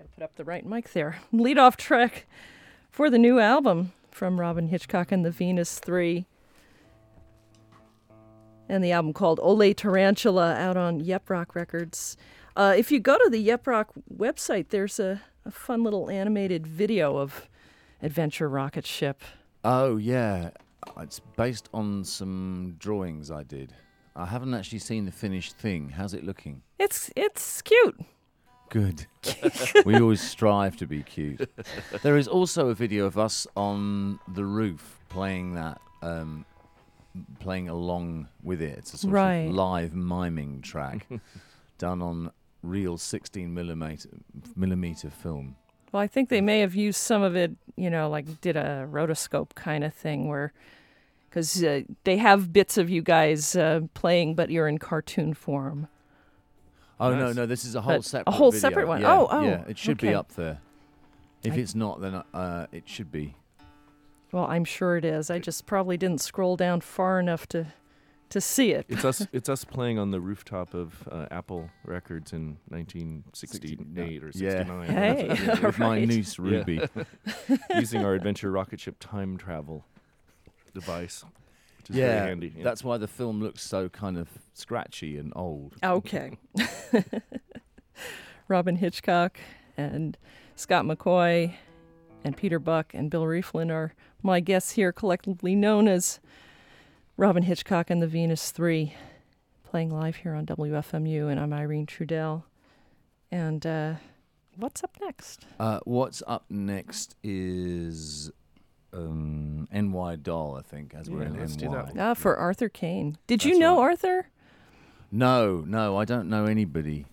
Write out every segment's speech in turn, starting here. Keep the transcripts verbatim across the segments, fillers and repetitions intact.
got to put up the right mic there. Lead off track for the new album from Robyn Hitchcock and the Venus Three. And the album called Ole Tarantula, out on Yep Rock Records. Uh, if you go to the Yep Rock website, there's a, a fun little animated video of Adventure Rocket Ship. Oh, yeah. It's based on some drawings I did. I haven't actually seen the finished thing. How's it looking? It's it's cute. Good. We always strive to be cute. There is also a video of us on the roof playing that, um, playing along with it. It's a sort right. of live miming track done on real sixteen millimeter millimeter film. Well, I think they may have used some of it, you know, like did a rotoscope kind of thing where, because uh, they have bits of you guys uh, playing, but you're in cartoon form. Oh, Nice. no, no, this is a whole But separate a whole video. separate one. Yeah, Oh, oh, yeah, it should okay. be up there. If I- it's not, then uh, it should be. Well, I'm sure it is. I just probably didn't scroll down far enough to to see it. It's us. It's us playing on the rooftop of uh, Apple Records in nineteen sixty-eight or Yeah. sixty-nine. Hey. Yeah, with my Right. niece Ruby. Using our Adventure Rocket Ship time travel device, which is Yeah, very handy. Yeah. that's why the film looks so kind of scratchy and old. Okay. Robyn Hitchcock and Scott McCaughey and Peter Buck and Bill Rieflin are my guests here, collectively known as Robyn Hitchcock and the Venus Three, playing live here on W F M U, and I'm Irene Trudell. And uh, what's up next? Uh, what's up next is um, N Y Doll, I think, as we're Yeah, in let's do N Y. that. Ah, for Arthur Kane. Did you That's know right. Arthur? No, no, I don't know anybody.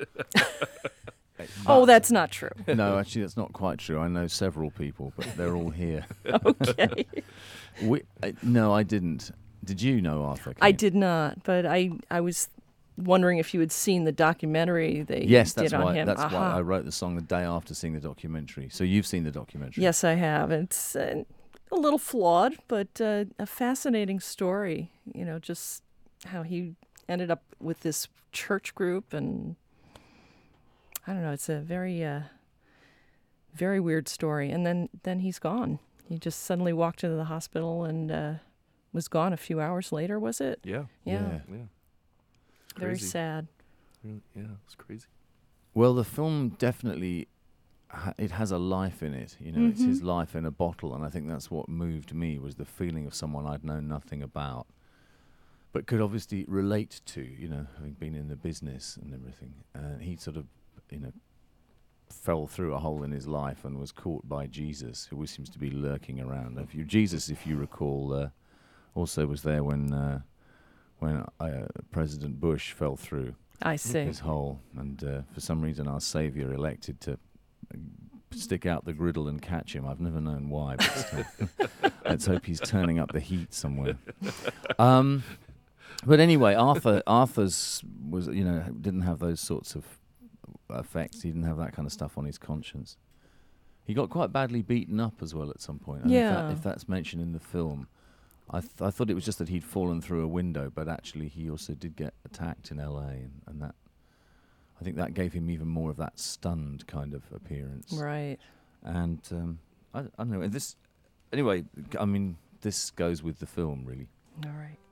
Oh, that's not true. No, actually, that's not quite true. I know several people, but they're all here. Okay. we, uh, no, I didn't. Did you know Arthur? I Kane? did not, but I I was wondering if you had seen the documentary they Yes, did that's on why. him. That's why Aha. I wrote the song the day after seeing the documentary. So you've seen the documentary? Yes, I have. It's uh, a little flawed, but uh, a fascinating story. You know, just how he ended up with this church group, and I don't know. It's a very, uh, very weird story. And then, then he's gone. He just suddenly walked into the hospital and uh, was gone a few hours later. Was it? yeah, Yeah. Yeah. yeah. Very Crazy. sad. Really, yeah, it's crazy. Well, the film definitely ha- it has a life in it. You know, it's his Mhm. life in a bottle, and I think that's what moved me was the feeling of someone I'd known nothing about, but could obviously relate to. You know, having been in the business and everything, uh, he sort of, you know, fell through a hole in his life and was caught by Jesus, who always seems to be lurking around. If you Jesus, if you recall, uh, also was there when uh, when uh, President Bush fell through I see. his hole, and uh, for some reason our saviour elected to uh, stick out the griddle and catch him. I've never known why, but still. Let's hope he's turning up the heat somewhere. Um, but anyway, Arthur Arthur's was, you know, didn't have those sorts of effects. He didn't have that kind of stuff on his conscience. He got quite badly beaten up as well at some point. And if, Yeah. that, if that's mentioned in the film, I th- I thought it was just that he'd fallen through a window, but actually he also did get attacked in L A, and, and that I think that gave him even more of that stunned kind of appearance. Right. And um, I, I don't know. And this, anyway, I mean, this goes with the film really. All right.